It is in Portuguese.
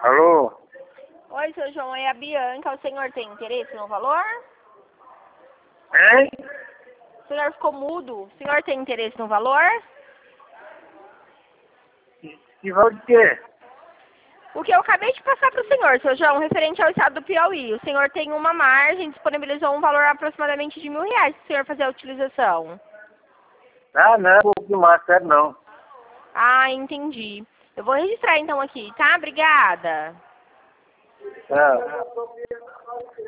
Alô? Oi, seu João, é a Bianca. O senhor tem interesse no valor? Hein? O senhor ficou mudo. O senhor tem interesse no valor? Que valor de quê? O que eu acabei de passar para o senhor, seu João, referente ao estado do Piauí. O senhor tem uma margem, disponibilizou um valor aproximadamente de R$ 1.000 para o senhor fazer a utilização. Ah, não, um pouco mais, sério não. Ah, entendi. Eu vou registrar então aqui, tá? Obrigada. Tá.